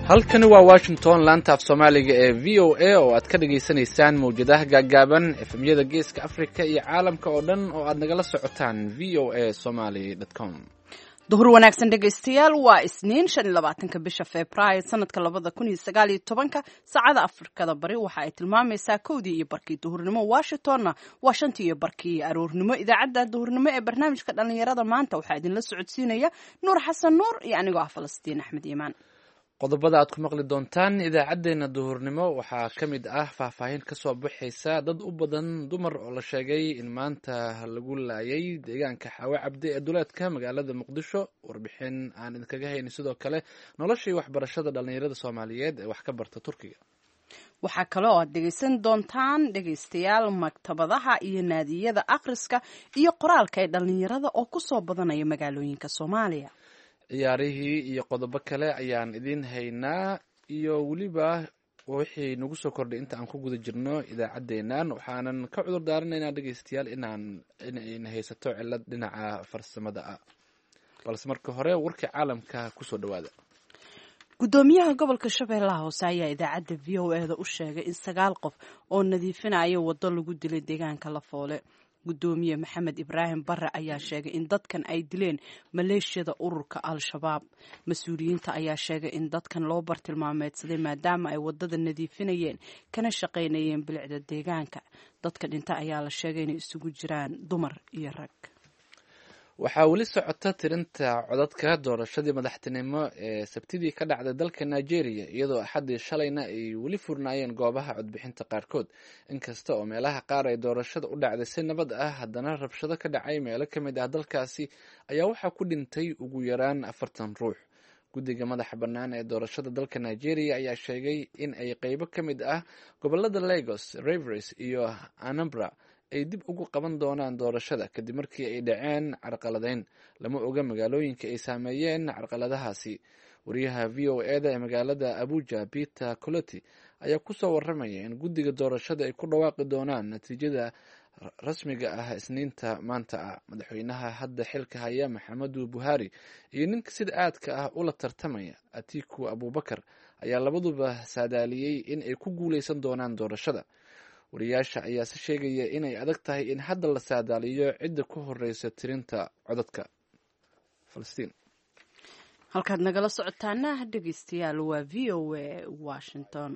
halkani waa washington laanta af soomaaliga ee v o a oo aad ka dhagaysanaysaan mawjadaha gaagaaban efemyada geeska africa iyo caalamka oo dhan oo aad nagala socotaan v o a somaly com. duhur wanaagsan dhegaystayaal, waa isniin 25 bisha Febraayo sanadka 2019. saacada Afrikada bari waxa ay tilmaamaysaa 1:00 duhurnimo, Washingtonna waa 5:00 aroornimo. idaacadda duhurnimo ee barnaamijka dhalinyarada maanta waxaa idinla socodsiinaya Nuur Xasan Nuur iyo anigoo ah Falastiin Axmed Iimaan. qodobada aad ku maqli doontaan idaacadeena duhurnimo waxaa ka mid ah faahfaahin ka soo baxaysa dad u badan dumar oo la sheegay in maanta lagu laayay deegaanka Xawe Cabdi ee duleedka magaalada Muqdisho. warbixin aan idinkaga haynin sidoo kale noloshii waxbarashada dhalinyarada Soomaaliyeed ee wax ka barta Turkiga. waxaa kale oo aad dhegaysan doontaan dhegaystayaal maktabadaha iyo naadiyada akhriska iyo qoraalka ee dhalinyarada oo ku soo badanaya magaalooyinka Soomaaliya. ciyaarihii iyo qodobo kale ayaan idin haynaa iyo weliba wixii nagu soo kordhay inta aan ku guda jirno idaacaddeennan. waxaanan ka cudur daaranaynaa dhegaystayaal inayna haysato cilad dhinaca farsamada ah, balse marka hore warkii caalamka kusoo dhawaada. gudoomiyaha gobolka Shabeellaha Hoose ayaa idaacadda v o a da u sheegay in 9 qof oo nadiifinaya wado lagu dilay deegaanka Lafoole. gudoomiye Maxamed Ibraahim Barre ayaa sheegay in dadkan ay dileen maleeshiyada ururka Al-Shabaab. mas-uuliyiinta ayaa sheegay in dadkan loo bartilmaameedsaday maadaama ay wadada nadiifinayeen kana shaqaynayeen bilicda deegaanka. dadka dhinta ayaa la sheegay inay isugu jiraan dumar iyo rag. waxaa weli socota tirinta codadka doorashadii madaxtinimo ee sabtidii ka dhacday dalka Nigeria, iyadoo axadii shalayna ay weli furnaayeen goobaha codbixinta qaarkood. inkasta oo meelaha qaar ay doorashada u dhacday si nabad ah, haddana rabshado ka dhacay meelo ka mid ah dalkaasi ayaa waxaa ku dhintay ugu yaraan 40 ruux. guddiga madaxa bannaan ee doorashada dalka Nigeria ayaa sheegay in ay qaybo ka mid ah gobolada Lagos, Rivers iyo Anambra ay dib ugu qaban doonaan doorashada kadib markii ay dhaceen carqaladeyn. lama oga magaalooyinka ay saameeyeen carqaladahaasi. wariyaha v o a da ee magaalada Abuja, Peter Coloti, ayaa kusoo waramaya in guddiga doorashada ay ku dhawaaqi doonaan natiijada rasmiga ah isniinta maanta ah. madaxweynaha hadda xilka haya Maxamedu Buhari iyo ninka sida aadka ah ula tartamaya Atiku Abubakar ayaa labaduba saadaaliyey in ay ku guuleysan doonaan doorashada. wariyaasha ayaa si sheegaya inay adag tahay in hadda la saadaaliyo cidda ku horeysa tirinta codadka. Falastiin, halkaad nagala socotaana dhegaystayaal waa v o a Washington.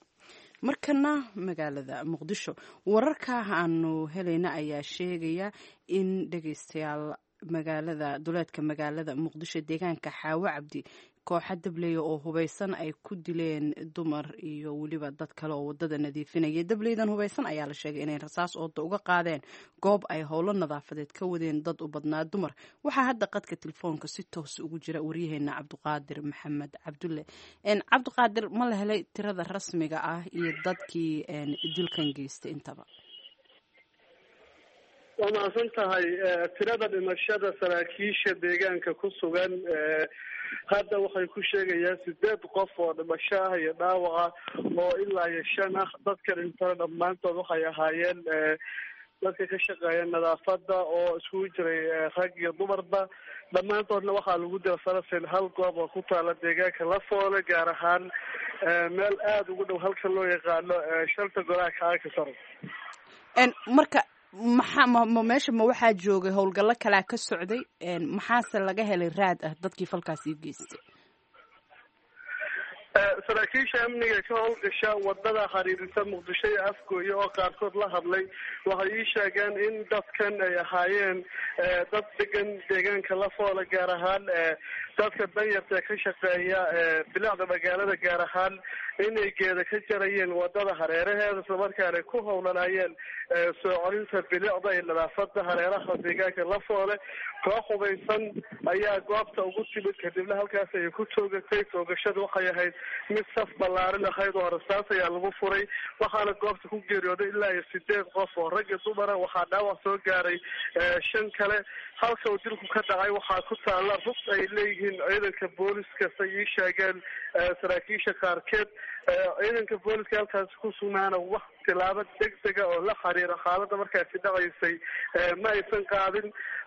markana magaalada Muqdisho, wararka aanu helayna ayaa sheegaya in dhegaystayaal duleedka magaalada Muqdisho deegaanka Xawe Cabdi kooxa dableyda oo hubeysan ay ku dileen dumar iyo weliba dad kale oo wadada nadiifinaya. dableydan hubeysan ayaa la sheegay inay rasaas ooda uga qaadeen goob ay howlo nadaafadeed ka wadeen dad u badnaa dumar. waxaa hadda qadka telefoonka si toos ugu jira waryaheena Cabdiqaadir Maxamed Cabdulle. Cabdiqaadir, ma la helay tirada rasmiga ah iyo dadkii dilkan geystay intaba? waa mahadsan tahay. tirada dhimashada saraakiisha deegaanka ku sugan hadda waxay ku sheegayaan 8 qof oo dhimasho ah iyo dhaawac ah oo ilaa 5 ah. dadka dhintana dhammaantood waxay ahaayeen dadka ka shaqeeya nadaafada oo isugu jiray rag iyo dumarba. dhammaantoodna waxaa lagu dila farasin hal goob oo ku taala deegaanka Lafoole, gaar ahaan meel aada ugu dhow halka loo yaqaano shalta golaha kaaka sare. marka meesha ma waxaa joogay howlgallo kalaa ka socday? maxaase laga helay raad ah dadkii falkaasi geystay? saraakiisha amniga ka howlgasha wadada xiriirisa Muqdisho iyo Afgooye oo qaarkood la hadlay waxay ii sheegeen in dadkan ay ahaayeen dad degan deegaanka Lafoole, gaar ahaan dadka danyarta ka shaqeeya bilicda magaalada, gaar ahaan inay geeda ka jarayeen wadada hareeraheeda islamarkaana ku howlanayeen soo celinta bilicda iyo nadaafada hareeraha deegaanka Lafoole. koox hubeysan ayaa goobta ugu timid, kadibna halkaas ay ku toogatay. toogashadu waxay ahayd mid saf ballaaran ahayd oo rasaas ayaa lagu furay, waxaana goobta ku geeriyooday ilaa 8 qof oo rag iyo dumara. waxaa dhaawac soo gaaray 5 kale. halka uu dilku ka dhacay waxaa ku taala rug ay leeyihiin ciidanka booliska, say ii sheegeen saraakiisha qaarkeed. ciidanka booliska halkaas ku sugnaana wax tilaabo degdega oo la xiriira xaaladda markaasi dhacaysay ma aysan qaadin.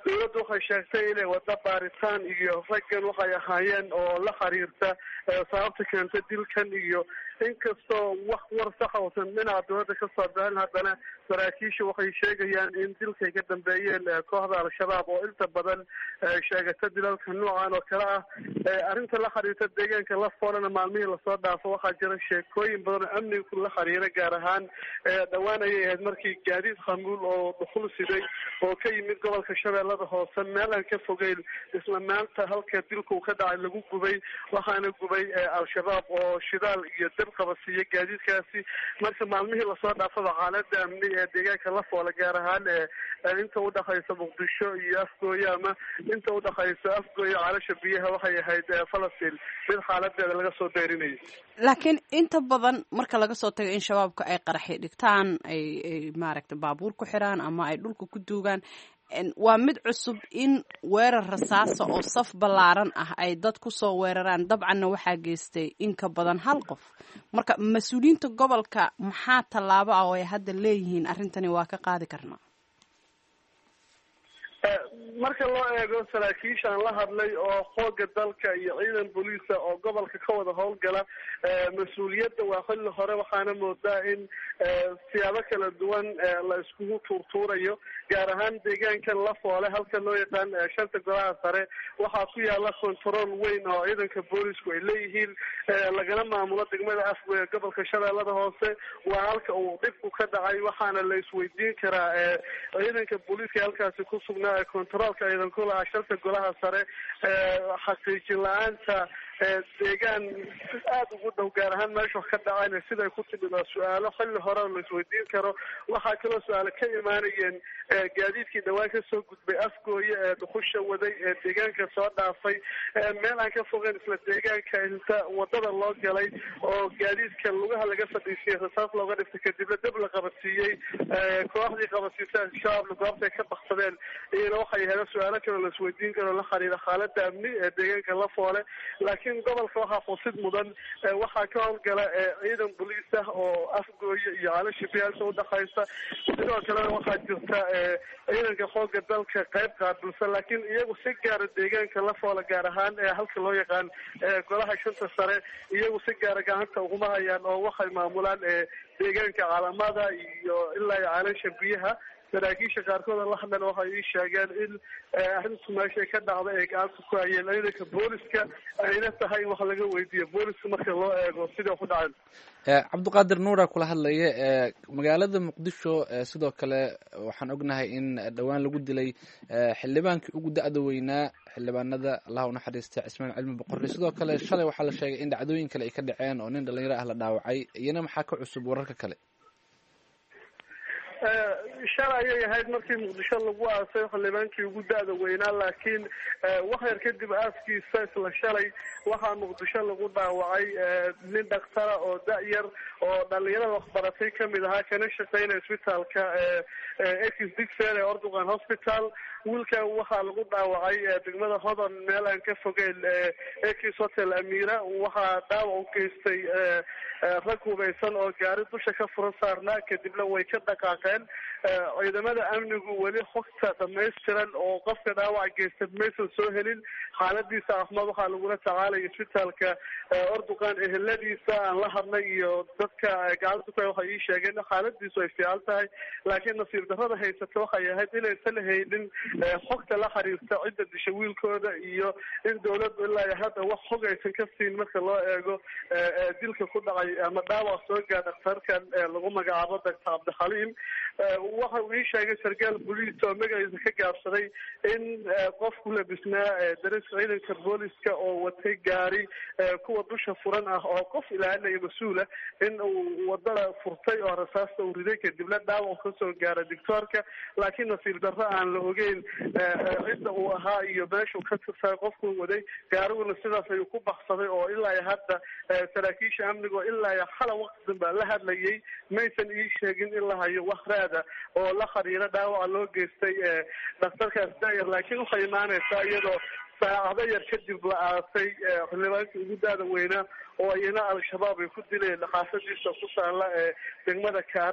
dowladdu waxay sheegtay inay wada baaritaan iyo raggan waxay ahaayeen oo la xiriirta sababta keentay dilkan iyo inkastoo wax war saxa uusan dhinaca dowladda kasoo bixin haddana saraakiisha waxay sheegayaan in dilkay ka dambeeyeen kooxda al-shabaab oo inta badan sheegata dilalka noocan oo kale ah arrinta la xiriirta deegaanka lafoolana maalmihii lasoo dhaafo waxaa jira sheekooyin badan oo amniga la xiriira gaar ahaan dhawaan ayay ahayd markii gaadiid khamuul oo dhuxul siday oo ka yimid gobolka shabeellada hoose meel aan ka fogeyn isla maanta halka dilka uu ka dhacay lagu gubay waxaana gubay al-shabaab oo shidaal iyo dab qabasiiya gaadiidkaasi marka maalmihii lasoo dhaafaba xaalada amni ee deegaanka lafoole gaar ahaan inta udhaxaysa muqdisho iyo afgooye ama inta udhaxaysa afgooye caalasha biyaha waxay ahayd falastiin mid xaaladeeda laga soo dheerinayay laakiin inta badan marka laga soo tago in shabaabka ay qaraxi dhigtaan ay maaragtay baabuur ku xiraan ama ay dhulka ku duugaan waa mid cusub in weerar rasaasa oo saf ballaaran ah ay dad ku soo weeraraan dabcanna waxaa geystay in ka badan hal qof marka mas-uuliyiinta gobolka maxaa tallaabo ah oo ay hadda leeyihiin arrintani waa ka qaadi karnaa marka loo eego saraakiishaan la hadlay oo xooga dalka iyo ciidan booliisa oo gobolka ka wada howlgala mas-uuliyadda waa xilli hore waxaana moodaa in siyaabo kala duwan la iskugu tuurtuurayo gaar ahaan deegaankan lafoole halka loo yaqaan shanta golaha sare waxaa ku yaala control weyn oo ciidanka boolisku ay leeyihiin lagala maamulo degmada afgooye gobolka shabeellada hoose waa halka uu dhibku ka dhacay waxaana la isweydiin karaa ciidanka booliiska halkaasi ku sugnaa controolka ciidanku lahaa shanta golaha sare xaqiijin la-aanta deegaan aada ugu dhow gaar ahaan meesha ka dhacayna siday ku timid oo su-aalo xilli hore la isweydiin karo waxaa kaloo su-aalo ka imaanayeen gaadiidkii dhawaan kasoo gudbay afgooye ee dhuxusha waday ee deegaanka soo dhaafay meel aan ka fogeyn isla deegaanka inta wadada loo galay oo gaadiidka lugaha laga fadhiisiyey rasaas looga dhiftay kadibna dab la qabadsiiyey kooxdii qabadsiisa al-shabaabna goobtay ka baksadeen iyana waxay ahayd su-aalo kaloo la isweydiin karo la xiriira xaalada amni ee deegaanka lafoole laakiin gobolka waxaa xusid mudan waxaa ka howlgala ciidan boliis ah oo afgooye iyo caalasha biyaasha udhaxaysa sidoo kalena waxaa jirta ciidanka xooga dalka qayb qaabilsan laakiin iyagu si gaara deegaanka lafoole gaar ahaan halka loo yaqaan golaha shanta sare iyagu si gaara gacanta uguma hayaan oo waxay maamulaan deegaanka caalamada iyo ilaa iyo caalasha biyaha saraakiisha qaarkood la hadlan waxay ii sheegeen in arrintu meeshay ka dhacday ay gacanta ku hayeen ciidanka booliska ayna tahay in wax laga weydiiyo booliska marka loo eego sida ku dhaceen cabdiqaadir nuura kula hadlaya magaalada muqdisho sidoo kale waxaan ognahay in dhowaan lagu dilay xildhibaankii ugu da-da weynaa xildhibaanada allah unaxariista cismaan cilmi boqorre sidoo kale shalay waxaa la sheegay in dhacdooyin kale ay ka dhaceen oo nin dhalinyaro ah la dhaawacay iyana maxaa ka cusub wararka kale shalay ayay ahayd markii muqdisho lagu aasay xildhibaankii ugu da-da weynaa laakiin wax yar kadib aaskiisa isla shalay waxaa muqdisho lagu dhaawacay nin dhaktara oo da-yar oo dhalinyarada waxbaratay kamid ahaa kana shaqeynaya isbitaalka ekis digfer ee ordugan hospital wiilkan waxaa lagu dhaawacay degmada hodon meel aan ka fogeyn ekis hotel amira waxaa dhaawac u geystay rag hubeysan oo gaari dusha ka furan saarnaa kadibna way ka dhaqaaqeen ciidamada amnigu weli xogta dhamaystiran oo qofka dhaawaca geysta maysan soo helin xaaladiisa caafimaad waxaa lagula tacaalaya isbitaalka ordugan eheladiisa aan la hadlay iyo dadka gacanta ku waxay ii sheegeen xaaladiisu ay fiican tahay laakiin nasiib darrada haysata waxay ahayd inaysan haynin xogta la xiriirta cidda disha wiilkooda iyo in dawladdu ilaa iyo hadda wax xog aysan ka siin marka loo eego dilka ku dhacay ama dhaawac soo gaar dhakhtarkan lagu magacaabo doctor cabdixaliim waxa uu ii sheegay sarkaal booliis oo magaciisa ka gaabsaday in qofku labisnaa dariska ciidanka booliska oo watay gaari kuwa dusha furan ah oo qof ilaalinaya mas-uula in uu wadada furtay oo rasaasta uu riday kadibna dhaawac kasoo gaara doctoorka laakiin nasiib darro aan la ogeyn cidda uu ahaa iyo meeshuu ka tirsaa qofkuu waday gaariguna sidaas ayuu ku baksaday oo ilaa iyo hadda saraakiisha amniga oo ilaa iyo xala waqti danbaa la hadlayay maysan ii sheegin in la hayo wax raada oo la xiriira dhaawaca loo geystay dhakhtarkaas da-yar laakiin waxay imaanaysaa iyadoo saacado yar kadib la aasay xildhibaankii ugu da-da weynaa oo iyana al-shabaab ay ku dileen xaafadiisa ku taala degmada kaaraan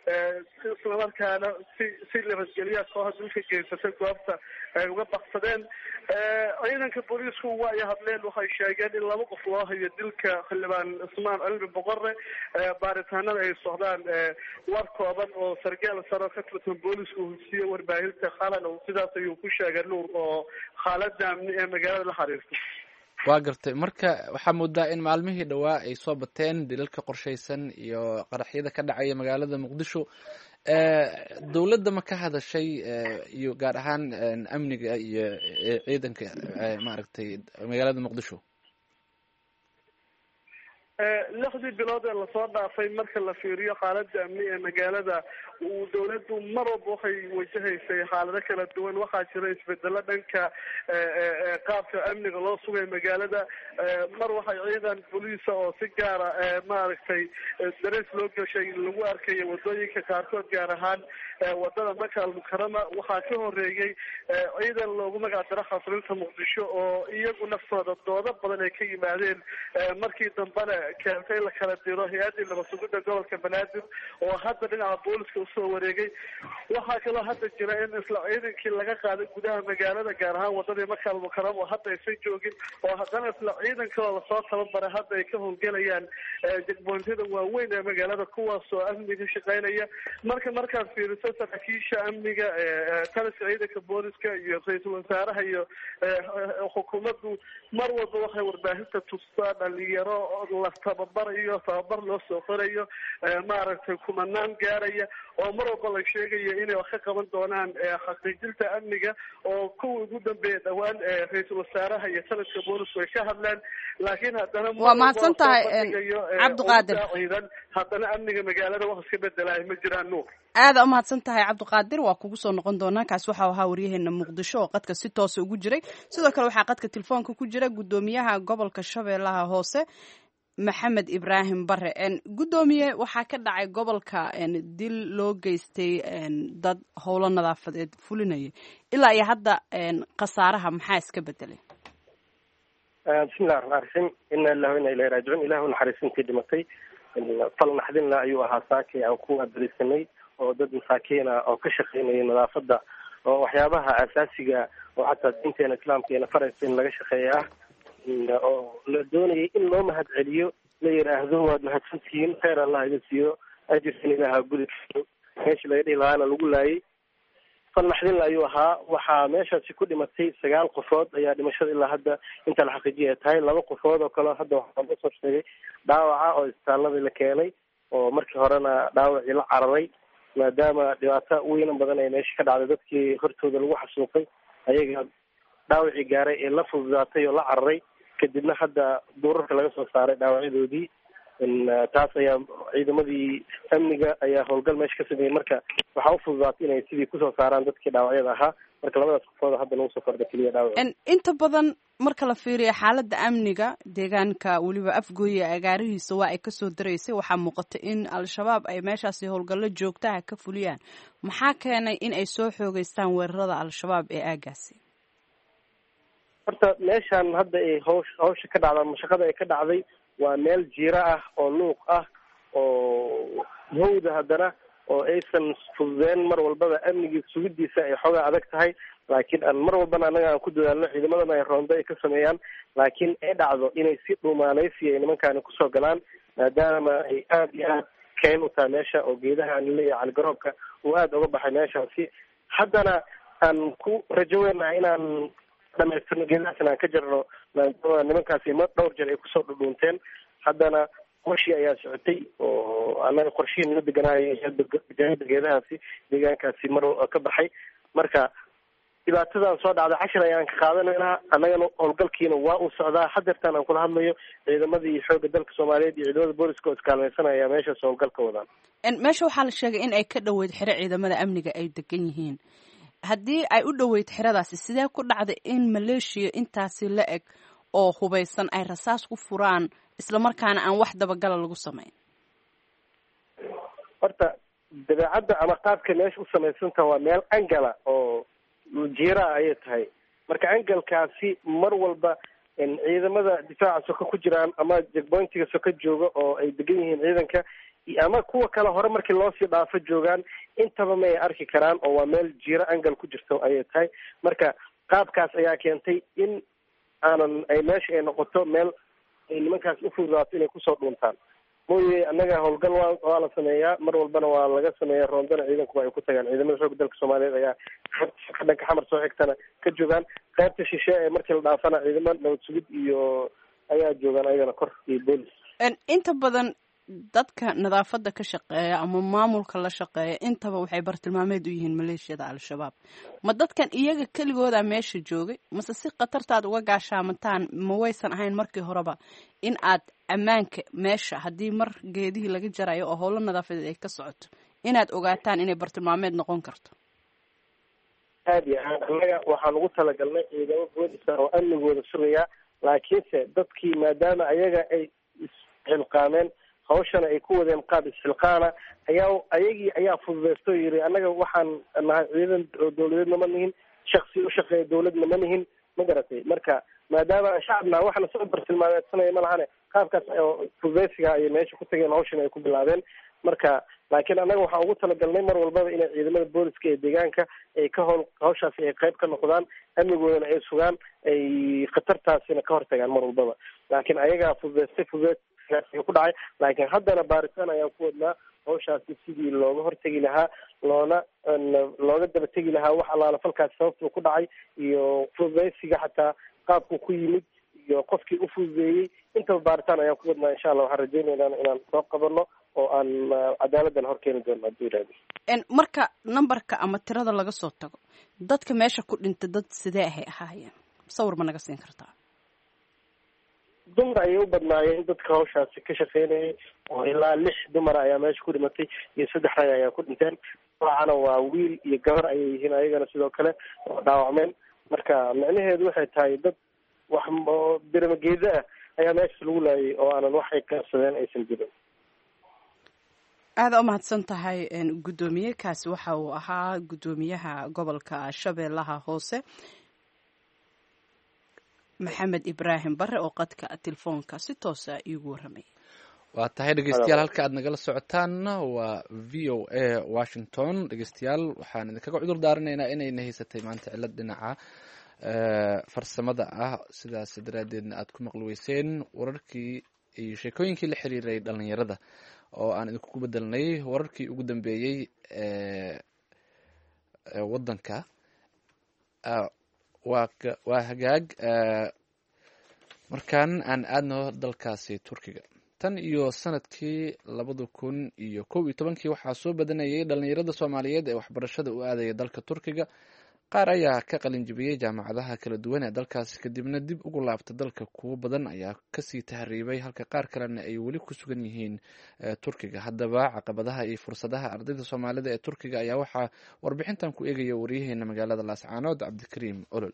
islamarkaana si nabadgelya kooxda dilka geysatay goobta ay uga baksadeen. ciidanka booliisku waa ay hadleen, waxay sheegeen in 2 qof loo hayo dilka xildhibaan Cusmaan Cilmi Boqorre. baaritaanada ay socdaan. war kooban oo sargaal sare ka tirsan booliisku hursiye warbaahinta qalan oo sidaas ayuu ku sheegay Nuur oo xaaladda amni ee magaalada la xiriirta. waa gartay. marka waxaa moodaa in maalmihii dhawaa ay soo bateen dilalka qorshaysan iyo qaraxyada ka dhacaya magaalada muqdisho. dowladda ma ka hadashay iyo gaar ahaan amniga iyo ciidanka maaragtay magaalada muqdisho? 6 bilood ee lasoo dhaafay marka la fiiriyo xaaladda amni ee magaalada, dowladdu mar walba waxay wajahaysay xaalado kala duwan. waxaa jira isbedelo dhanka qaabka amniga loo sugay magaalada. mar waxay ciidan booliisa oo si gaara maaragtay darees loo gashay lagu arkayo wadooyinka qaarkood, gaar ahaan wadada Maka al-Mukarama. waxaa ka horeeyey ciidan loogu magac daro xasilinta muqdisho oo iyagu naftooda doodo badan ay ka yimaadeen. markii dambena keentay la kala diro hay-adii nabad sugidda gobolka Banaadir oo hadda dhinaca booliska usoo wareegay. waxaa kaloo hadda jira in isla ciidankii laga qaaday gudaha magaalada, gaar ahaan wadadii Maka al-Mukarama oo hadda aysan joogin, oo haddana isla ciidankoo lasoo tababaray hadda ay ka howlgelayaan jagboontyada waaweyn ee magaalada, kuwaas oo amniga shaqeynaya. markaad fiiriso saraakiisha amniga, taliska ciidanka booliska iyo ra-iisul wasaaraha iyo xukuumaddu mar walba waxay warbaahinta tustaa dhalinyaro la tababarayo, tababar loo soo qorayo, maaragtay kumanaan gaaraya, oo mar walba la sheegayo inay wax ka qaban doonaan xaqiijinta amniga. oo kuwii ugu dambeeya dhawaan ra-iisul wasaaraha iyo taliska boolisku ay ka hadleen, laakiin haddana waa mahadsan tahay cabdiqaadir. haddana amniga magaalada wax iska bedelaay ma jiraan. Nuur, aada u mahadsan tahay cabdiqaadir. waa kugu soo noqon doonaa. kaas waxau ahaa waryaheena muqdisho oo qadka si toosa ugu jiray. sidoo kale waxaa qadka telefoonka ku jira gudoomiyaha gobolka shabeellaha hoose maxamed ibraahim bare. gudoomiye, waxaa ka dhacay gobolka dil loo geystay dad howlo nadaafadeed fulinaya. ilaa iyo hadda khasaaraha maxaa iska bedelay? bismillahi raxmaan raxiim. ina lillahi wa inna ilayhi raajicuun. ilaahu naxariisintii dhimatay fal naxdinla ayuu ahaa saakay aan ku adarisanay oo dad masaakiina oo ka shaqeynaya nadaafada oo waxyaabaha asaasiga oo xataa diinteena islaamka ina faraysa in laga shaqeeya ah, oo la doonayay in loo mahad celiyo, la yidhaahdo waad mahadsantihiin, khayr allah idin siiyo, ajirkan ilaaha gudi meeshii laga dhihi lahaana lagu laayay. fal naxdinla ayuu ahaa. waxaa meeshaasi ku dhimatay 9 qofood ayaa dhimashada ilaa hadda inta la xaqiijiya ay tahay. 2 qofood oo kale hadda waxaa loo soo sheegay dhaawaca oo isbitaaladii la keenay, oo markii horena dhaawacii la cararay maadaama dhibaato weynan badan ay meesha ka dhacday. dadkii hortooda lagu xasuuqay ayaga dhaawacii gaaray ee la fududaatay oo la cararay, kadibna hadda duurarka laga soo saaray dhaawacyadoodii. taas ayaa ciidamadii amniga ayaa howlgal meesha ka sameeyey. marka waxaa u fududaatay inay sidii kusoo saaraan dadkii dhaawacyada ahaa. marka 2daas qofood hadda lagu soo kordha keliya dhaawac. inta badan marka la fiiriyo xaaladda amniga deegaanka weliba Afgooye agaarihiisa waa ay kasoo daraysay. waxaa muuqata in al-shabaab ay meeshaasi howlgallo joogtaha ka fuliyaan. maxaa keenay in ay soo xoogeystaan weerarada al-shabaab ee aagaasi? horta meeshaan hadda ay hawsha ka dhacda, mashaqada ay ka dhacday, waa meel jiiro ah oo luuq ah oo hawda haddana oo aysan fududeen mar walbaba amnigii sugidiisa ay xoogaa adag tahay. laakiin aan mar walbana anaga aan ku dadaalno, ciidamadana ay roonda ay ka sameeyaan, laakiin ay dhacdo inay si dhuumaaleysi ay nimankaani kusoo galaan, maadaama ay aada iyo aad keen u tahay meesha oo geedaha anleeya caligaroobka uu aada uga baxay meeshaasi. haddana aan ku rajoweynaha inaan dhamaystirno geedahaas inaan ka jarno, maadaama nimankaasi dhowr jeer ay kusoo dhudhuunteen. haddana qorshii ayaa socotay oo anaga qorshihii nala deganaayo jaahida geedahaasi deegaankaasi mar ka baxay. marka dhibaatadan soo dhacday 10 ayaan ka qaadanaynaa. annagana howlgalkiina waa uu socdaa. hadeertaan aan kula hadlayo ciidamadii xoogga dalka Soomaaliyeed iyo ciidamada booliska oo iskaalmaysanaya meeshaas howlgalka wadaan. meesha waxaa la sheegay in ay ka dhoweyd xero ciidamada amniga ay degan yihiin. haddii ay u dhoweyd xeradaasi, sidee ku dhacday in maleeshiya intaasi la eg oo hubaysan ay rasaas ku furaan islamarkaana aan wax dabagala lagu samayn? horta dabeecadda ama qaabka meesha u samaysanta waa meel angala oo jiiraa ayay tahay. marka angalkaasi mar walba ciidamada difaaca soka ku jiraan ama jegboyntiga soka jooga oo ay degan yihiin ciidanka ama kuwa kale hore markii loosii dhaafo joogaan intaba ma ay arki karaan oo waa meel jiiro angal ku jirto ayay tahay. marka qaabkaas ayaa keentay in ay meesha ay noqoto meel ay nimankaas u fududaato inay kusoo dhuuntaan. mooye annaga howlgal waa la sameeyaa, mar walbana waa laga sameeya roondana ciidankuwa ay ku tagaan. ciidamada xoogga dalka soomaaliyeed ayaa dhanka xamar soo xigtana ka joogaan. qaybta shishe ee markii la dhaafana ciidamada nabad sugid iyo ayaa joogaan ayagana kor iyo boolis. inta badan dadka nadaafadda ka shaqeeya ama maamulka la shaqeeya intaba waxay bartilmaameed u yihiin maleeshiyada al-shabaab. ma dadkan iyaga keligooda meesha joogay mase si khatartaad uga gaashaamataan ma waysan ahayn markii horeba in aad ammaanka meesha haddii mar geedihii laga jarayo oo howlo nadaafadeed ay ka socoto inaad ogaataan inay bartilmaameed noqon karto? aad iyo aad annaga waxaan ugu talagalnay ciidamo boolisa oo amnigooda sugaya, laakiinse dadkii maadaama ayaga ay isxilqaameen hawshana ay ku wadeen qaab isxilqaana ayagii ayaa fududeysto yiri annaga waxaan nahay ciidan dawladeedna ma nihin, shaksi u shaqeeya dawladna ma nihin, ma garatay. marka maadaama shacabna waxna soo bartilmaameedsanaya ma lahane qaabkaas fududeysiga ayay meesha ku tageen, hawshana ay ku bilaabeen. marka laakiin annaga waxaan ugu talagalnay mar walbaba inay ciidamada booliska ee deegaanka ay hawshaasi ay qayb ka noqdaan, amnigoodana ay sugaan, ay khatartaasina ka hortagaan mar walbaba. laakiin ayagaa fududeystay ku dhacay. laakiin haddana baaritaan ayaan ku wadnaa hawshaasi sidii looga hortegi lahaa, looga daba tegi lahaa wax allaala falkaasi sababtuu ku dhacay iyo fududeysiga xataa qaabku ku yimid iyo qofkii u fududeeyey. intaba baaritaan ayaan ku wadnaa. insha allah waxaan rajaynaynaa inaan soo qabano oo aan cadaaladdan hor keeni doono hadduu yidhahdo. marka numberka ama tirada laga soo tago dadka meesha ku dhintay dad sidee ahay ahaayeen? sawir ma naga siin kartaa? dumar ayay u badnaayeen dadka hawshaasi ka shaqeynayay oo ilaa 6 dumar ayaa meesha ku dhimatay iyo 3 rag ayaa ku dhinteen. waxaana waa wiil iyo gabar ayay yihiin ayagana sidoo kale oo dhaawacmeen. marka micnaheedu waxay tahay dad wax birmageeda ah ayaa meesha lagu laayay oo aanan waxay kaarsadeen aysan jirin. aada u mahadsan tahay guddoomiye. kaasi waxa uu ahaa guddoomiyaha gobolka shabeellaha hoose maxamed ibraahim bare oo qadka telefoonka si toosa iigu warramay. waa tahay dhegeystayaal halka aad nagala socotaan waa v o a washington. dhegeystayaal waxaan idinkaga cudur daaranaynaa inayna haysatay maanta cilad dhinaca farsamada ah, sidaas daraadeedna aad ku maqli weyseen wararkii iyo sheekooyinkii la xiriiray dhalinyarada oo aan idinku bedelnay wararkii ugu dambeeyey wadanka. waa hagaag. markaan aan aadno dalkaasi turkiga. tan iyo sanadkii 2011 waxaa soo badanayay dhalinyarada soomaaliyeed ee waxbarashada u aadaya dalka turkiga. qaar ayaa ka qalinjibiyey jaamacadaha kala duwan ee dalkaasi kadibna dib ugu laabta dalka. kuwo badan ayaa kasii tahriibay halka qaar kalena ay weli ku sugan yihiin turkiga. haddaba caqabadaha iyo fursadaha ardayda soomaalida ee turkiga ayaa waxaa warbixintan ku eegaya waryaheena magaalada laascaanood cabdikariim olol.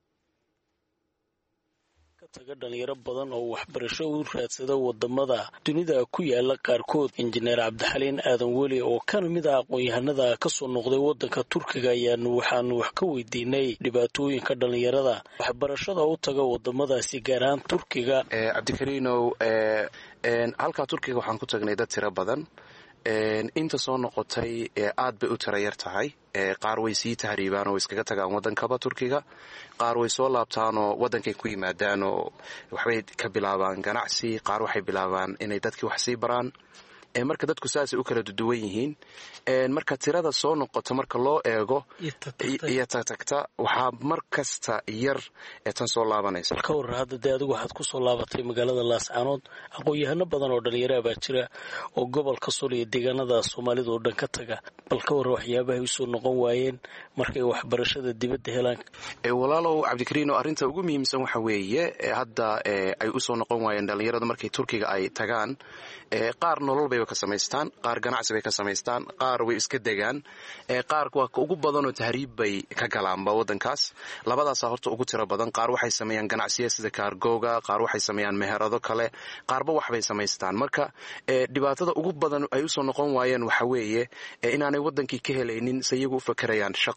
taga dhalinyaro badan oo waxbarasho u raadsada wadamada dunida ku yaala qaarkood. injineer cabdixaliin aadan weli oo ka mid ah aqoon-yahanada kasoo noqday wadanka turkiga waxaanu wax ka weydiinay dhibaatooyinka dhalinyarada waxbarashada u taga wadamadaasi gaar ahaan turkiga. cabdikariinow halkaa turkiga waxaan ku tagnay dad tiro badan. inta soo noqotay aad bay u tira yar tahay. qaar way sii tahriibaan oo iskaga tagaan wadankaba turkiga, qaar way soo laabtaanoo wadankay ku yimaadaan oo waxbay ka bilaabaan ganacsi, qaar waxay bilaabaan inay dadkii wax sii baraan. marka dadku saasay u kala duwan yihiin. marka tirada soo noqota marka loo eego iyo tagtagta waxaa mar kasta yar ee tan soo laabanaysa. ka waran hadda dee adigu waxaad kusoo laabatay magaalada laascaanood, aqoon-yahano badan oo dhalinyara baa jira oo gobolka sul iyo deegaanada soomaalida oo dhan ka taga. bal ka warran waxyaabahay usoo noqon waayeen markay waxbarashada dibadda helaan. walaalow cabdikariino, arrinta ugu muhiimsan waxa weeye hadda ay usoo noqon waayeen dhalinyarada markay turkiga ay tagaan. qaar nolol bayba ka samaystaan, qaar ganacsi bay ka samaystaan, qaar way iska degaan, qaar waa ugu badanoo tahriib bay ka galaanba wadankaas. labadaasaa horta ugu tiro badan. qaar waxay sameeyaan ganacsiya sida kaargooga, qaar waxay sameeyaan meherado kale, qaarba waxbay samaystaan. marka dhibaatada ugu badan ay usoo noqon waayeen waxa weeye inaanay wadankii ka helaynin se iyagu u fakerayaan shaqo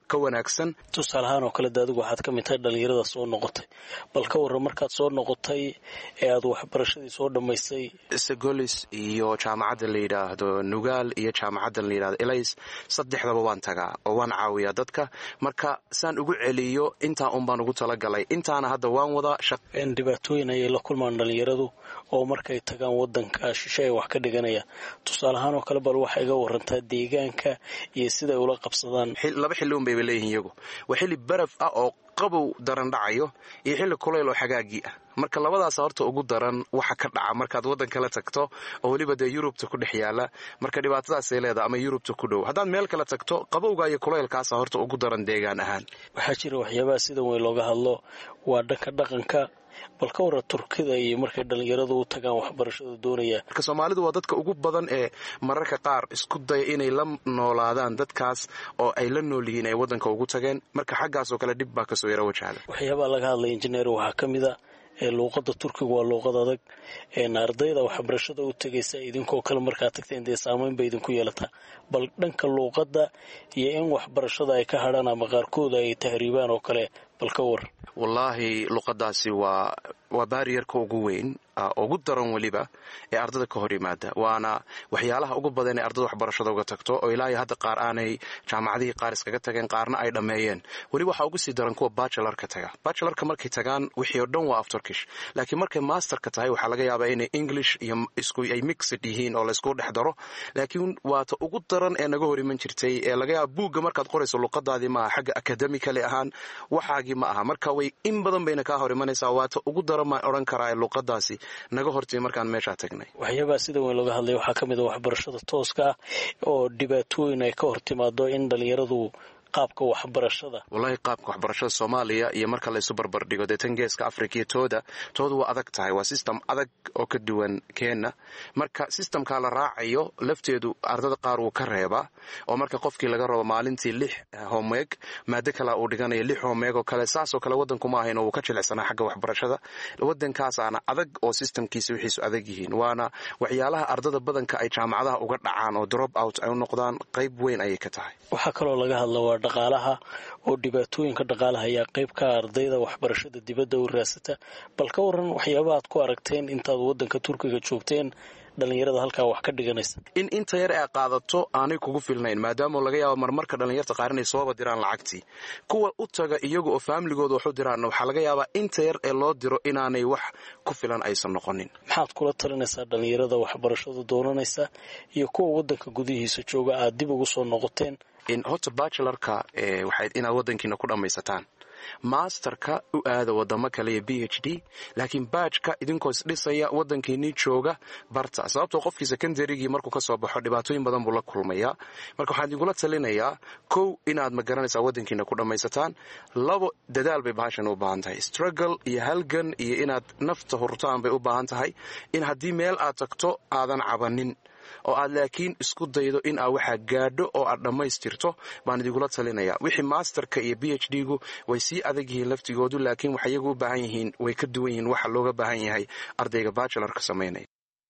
ka wanaagsan. tusaale ahaan oo kale adigu waxaad ka mid tahay dhalinyarada soo noqotay, bal ka warran markaad soo noqotay ee aad waxbarashadii soo dhammaystay. Segolis iyo jaamacadda la yidhaahdo Nugaal iyo jaamacadda la yidhaahdo Elays, saddexdaba waan tagaa oo waan caawiyaa dadka. marka saan ugu celiyo intaa un baan ugu talagalay, intaana hadda waan wadaa. dhibaatooyin ayay la kulmaan dhalinyaradu oo markay tagaan wadanka shishe ay wax ka dhiganayaan. tusaale ahaan oo kale bal waxay iga warantaa deegaanka iyo siday ula qabsadaan. laba xilli un bay leeyihiin iyagu. waa xilli baraf ah oo qabow daran dhacayo iyo xilli kulayl oo xagaagii ah. marka labadaas horta ugu daran waxa ka dhaca markaad waddan kala tagto oo weliba dee Yurubta ku dhex yaala. marka dhibaatadaasay leedahay ama Yurubta ku dhow. haddaad meel kala tagto qabowga iyo kulaylkaasa horta ugu daran deegaan ahaan. waxaa jira waxyaabaha sida weyn looga hadlo waa dhanka dhaqanka. bal ka warran Turkida iyo markay dhalinyaradu u tagaan waxbarashada doonaya. marka Soomaalidu waa dadka ugu badan ee mararka qaar isku daya inay la noolaadaan dadkaas oo ay la nool yihiin ay waddanka ugu tageen. marka xaggaas oo kale dhib baa kasoo yara wajahda. waxyaabaha laga hadlay injineer waxaa ka mid a luuqadda Turkiga waa luuqad adag. ardayda waxbarashada u tagaysa idinkoo kale markaad tagteen dee saamayn bay idinku yeelataa. bal dhanka luuqadda iyo in waxbarashada ay ka hadhaan ama qaarkood ay tahriibaan oo kale bal ka war. wallaahi luqadaasi waa baariyarka ugu weyn ugu daran weliba ee ardada ka hor yimaada. waana waxyaalaha ugu badan ee ardada waxbarashada uga tagto oo ilaahay hadda qaar aanay jaamacadihii qaar iskaga tageen, qaarna ay dhammeeyeen. weli waxaa ugu sii daran kuwa bachelarka taga. bachelarka markay tagaan wixii oo dhan waa af Turkish, laakiin markay masterka tahay waxaa laga yaabaa inay English iyo ay mixed yihiin oo laysku dhex daro. laakiin waata ugu daran ee naga hor iman jirtay ee laga yaaba buugga markaad qorayso luqadaadii maaha, xagga academically ahaan waxaagii ma aha. marka way in badan bayna kaa hor imanaysaa. waata ugu daran maan odhan karaa luqadaasi naga hortay markaan meeshaa tagnay. waxyaabaha sida weyn looga hadlay waxaa ka mid a waxbarashada tooska ah oo dhibaatooyin ay ka hor timaado in dhalinyaradu qaabka waxbarashada. wallahi qaabka waxbarashada Soomaaliya iyo marka la isu barbar dhigo dee tan geeska Afrika iyo tooda waa adag tahay. waa system adag oo ka duwan Kenya. marka systemka la raacayo lafteedu ardada qaar uu ka reebaa oo marka qofkii laga rabo maalintii 6 homework maada kale uu dhiganayo 6 homework oo kale saas oo kale wadanku ma ahayn oo ka jilicsanaa xagga waxbarashada. wadankaasana adag oo systemkiisa wixiisu adag yihiin. waana waxyaalaha ardada badanka ay jaamacadaha uga dhacaan oo drop out ay u noqdaan qayb weyn ayay ka tahay. waxaa kaloo laga hadla dhaqaalaha oo dhibaatooyinka dhaqaalaha ayaa qayb ka ardayda waxbarashada dibadda u raasata. bal ka warran waxyaabaha aad ku aragteen intaad waddanka Turkiga joogteen dhalinyarada halkaa wax ka dhiganaysa. in inta yar ee qaadato aanay kugu filnayn, maadaama laga yaabo marmarka dhalinyarta qaar inay sooba diraan lacagtii. kuwa u taga iyaga oo faamiligooda wax u diraan waxaa laga yaabaa inta yar ee loo diro inaanay wax ku filan aysan noqonin. maxaad kula talinaysaa dhalinyarada waxbarashada doonanaysa iyo kuwa waddanka gudihiisa jooga aad dib ugu soo noqoteen? horta bachelarka waxayd inaad waddankiina ku dhammaysataan. masterka u aada wadamo kale iyo PhD, laakiin baajka idinkoo isdhisaya waddankiinii jooga barta. sababtoo qofkii secondarygii markuu ka soo baxo dhibaatooyin badan buu la kulmayaa. marka waxaan idingula talinayaa 1 inaad ma garanaysaa waddankiina ku dhammaysataan. 2 dadaal bay bahashan u baahan tahay, struggle iyo halgan iyo inaad nafta hurtaan bay u baahan tahay. in haddii meel aad tagto aadan cabanin oo aad laakiin isku daydo in aad waxaa gaadho oo aad dhammaystirto baan idigula talinayaa. wixii masterka iyo PhD-gu way sii adag yihiin laftigoodu, laakiin waxay iyagu u baahan yihiin way ka duwan yihiin waxa looga baahan yahay ardayga bachelarka samaynaya.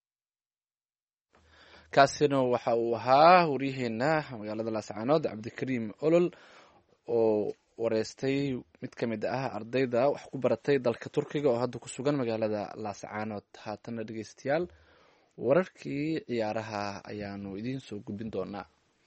kaasina waxa uu ahaa waryaheena magaalada Laascaanood Cabdikariim Olol oo wareystay mid ka mid ah ardayda wax ku baratay dalka Turkiga oo hadda ku sugan magaalada Laascaanood. haatana dhageystayaal wararkii ciyaaraha ayaanu idiin soo gudbin doonaa.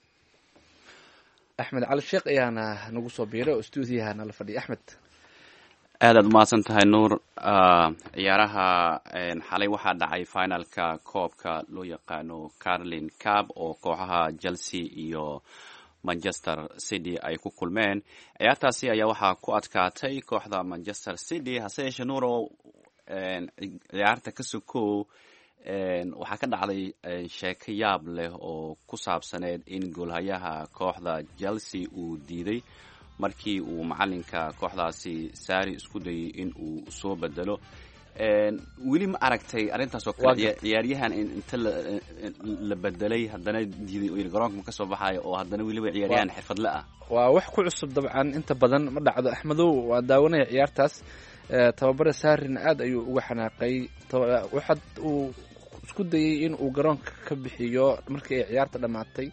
Axmed Cali Sheekh ayaana nagu soo biiray oo stuudiyaha nala fadhiya. Axmed, aadaad umahadsan tahay Nuur. ciyaaraha xalay waxaa dhacay finalka koobka loo yaqaano Carling Cup oo kooxaha Chelsea iyo Manchester City ay ku kulmeen. ciyaartaasi ayaa waxaa ku adkaatay kooxda Manchester City. hase yeeshee Nuur oo ciyaarta ka sokow waxaa ka dhacday sheeko yaab leh oo ku saabsaneed in goolhayaha kooxda Chelsea uu diiday markii uu macalinka kooxdaasi Sarri isku dayay in uu soo bedelo. weli ma aragtay arrintaas oo kale ciyaaryahan inta la bedelay haddana diiday garoonka ka soo baxayo oo haddana weliba ciyaaryahan xirfadle ah. waa wax ku cusub dabcan, inta badan ma dhacdo. Axmedow waa daawanaya ciyaartaas. tababare Sarrina aad ayuu uga xanaaqay. waxaad uu isku dayay in uu garoonka ka bixiyo markii ay ciyaarta dhamaatay.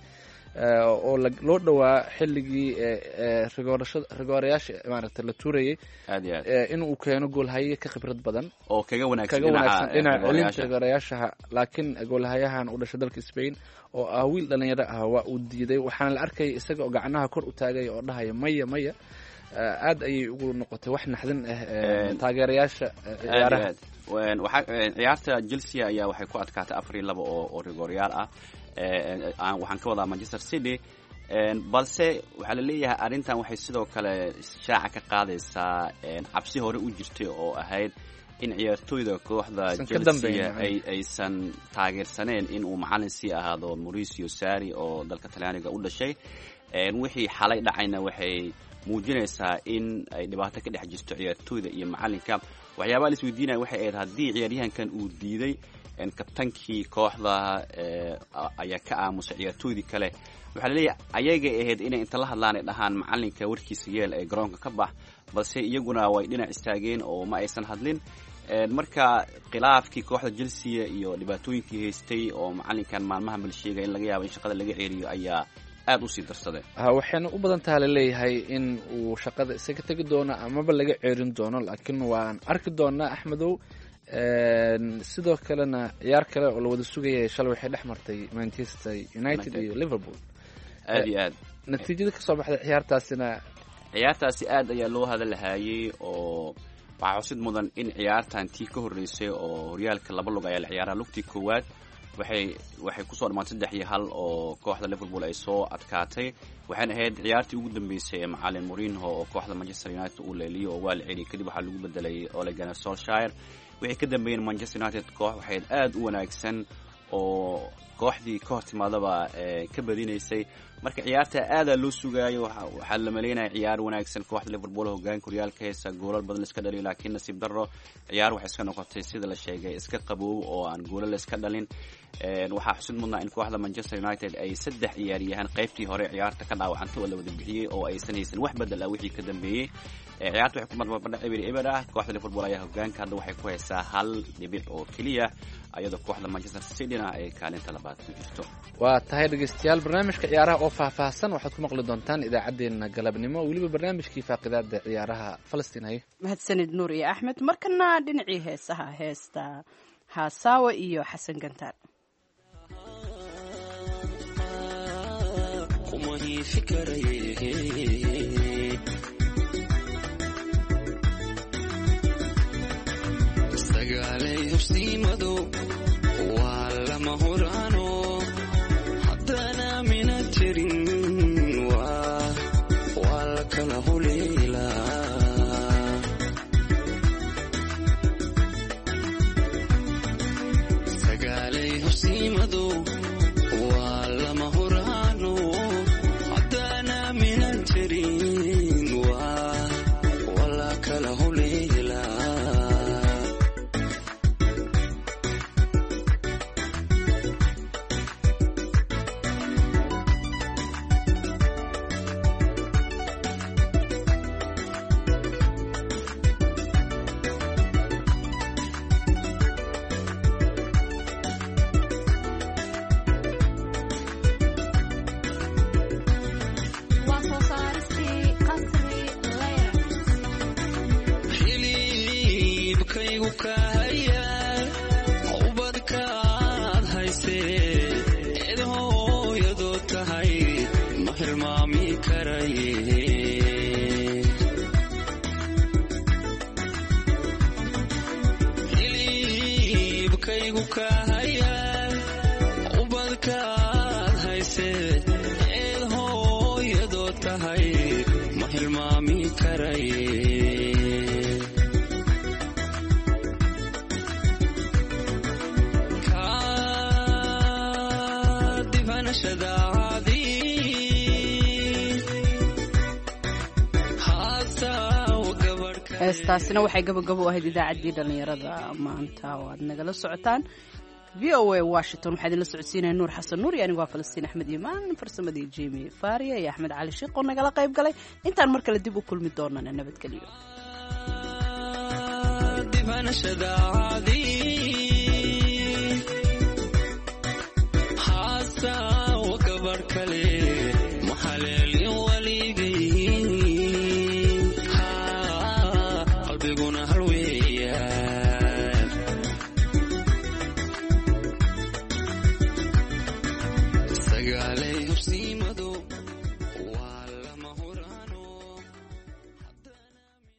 oo loo dhowaa xilligii rigoorayaasha maaragtay la tuurayay aad iyo aad in uu keeno goolhaye ka khibrad badan oo kaga wanaagsan dhinaca dhinaca rigoorayaashaha, laakiin goolhayahan u dhashay dalka Spain oo ah wiil dhalinyaro ah waa uu diiday, waxaana la arkayay isaga oo gacnaha kor u taagay oo dhahaya maya maya. aad ayay ugu noqotay wax naxdin ah taageerayaasha ciyaaraha. ciyaarta Chelsea ayaa waxay ku adkaatay 4-2 oo rigoorayaal ah. waxaan ka wadaa Manchester City, balse waxaa la leeyahay arrintan waxay sidoo kale shaaca ka qaadaysaa cabsi hore u jirtay oo ahayd in ciyaartooyda kooxda Chelsea aysan taageersaneen in uu macallin sii ahaado Maurizio Sarri oo dalka Talyaaniga u dhashay. wixii xalay dhacayna waxay muujinaysaa in ay dhibaato ka dhex jirto ciyaartooyda iyo macallinka. waxyaabaha la isweydiinaya waxay ahayd haddii ciyaaryahankan uu diiday kabtankii kooxda ayaa ka aamusay ciyaartooydii kale, waxaa la leeyahay ayagay ahayd inay inta la hadlaan ay dhahaan macallinka warkiisa yeel ee garoonka ka bax, balse iyaguna way dhinac istaageen oo ma aysan hadlin. marka khilaafkii kooxda Chelsea iyo dhibaatooyinkii haystay oo macallinkan maalmahan bal sheegay in laga yaabo in shaqada laga ceeriyo ayaa aad u sii darsaday. waxayna u badan tahay la leeyahay in uu shaqada isaga tegi doono amaba laga ceerin doono, laakiin waan arki doonaa Axmedow. sidoo kalena ciyaar kale oo la wada sugayay shalay waxay dhex martay Manchester United iyo Liverpool. aad iyo aad natiijada kasoo baxday ciyaartaasi aad ayaa loo hadalhayay oo waxaa xusid mudan in ciyaartan tii ka horreysay oo horyaalka 2 lug ayaa la ciyaaraa. lugtii koowaad waxay kusoo dhamaatay 3-1 oo kooxda Liverpool ay soo adkaatay, waxayna ahayd ciyaartii ugu dambeysay ee macallin Mourinho oo kooxda Manchester United uu leeliyo oo waa la celiyay kadib waxaa lagu bedelay Ole Gunnar Solskjaer. wixii ka dambeeyay Manchester United koox waxay aad u wanaagsan oo kooxdii ka hor timaadaba ka badinaysay. marka ciyaarta aad loo sugaayo, waxaa la maleynaya ciyaar wanaagsan kooxda Liverpool hoggaanka horyaalka haysa goolal badan iska dhaliyay, laakiin nasiib darro ciyaar waxay iska noqotay sida la sheegay iska qaboow oo aan goolal iska dhalin. waxaa xusid mudnaa in kooxda Manchester United ay 3 ciyaaryahan qaybtii hore ciyaarta ka dhaawacantay oo la wada bixiyay oo aysan haysan wax bedel ah wixii ka dambeeyay. ciyaarta waxay ku madbadhay eber ah. kooxda Liverpool ayaa hoggaanka hadda waxay ku haysaa 1 dhibic oo kaliya, iyadoo kooxda Manchester City-na ay kaalinta labaad ku jirto. waa tahay dhegeystayaal, barnaamijka ciyaaraha oo faahfaahsan waxaad ku maqli doontaan idaacadeena galabnimo, weliba barnaamijkii faaqidaada ciyaaraha Falastiin. mahadsanid Nuur iyo Axmed. markana dhinacii heesaha heesta Haasaawa iyo Xasan Gantaar. hubsiimado waa lama huraano haddana mina jirin waa la kala huleylaa sagaalay hubsiimado waa lama huraano haddana mina jirin waa la kala huleylaa heestaasina waxay gabagabo ahayd idaacaddii dhallinyarada maanta oo aad nagala socotaan VOA Washington. waxaa idinla socodsiinaya Nuur Xasan Nuur iyo anigoo Falastiin Axmed Imaan, farsamadii Jimmy Faria iyo Axmed Cali Shiiq oo nagala qayb galay. intaan mar kale dib u kulmi doonana nabadgelyo. heestaasina waxay gabagabo ahayd idaacaddii dhallinyarada maanta oo aad nagala socotaan VOA Washington. waxaa idinla socodsiinaya Nuur Xasan Nuur iyo anigoo Falastiin Axmed Imaan, farsamadii Jimmy Faria iyo Axmed Cali Shiiq oo nagala qayb galay. intaan mar kale dib u kulmi doonana nabadgelyo.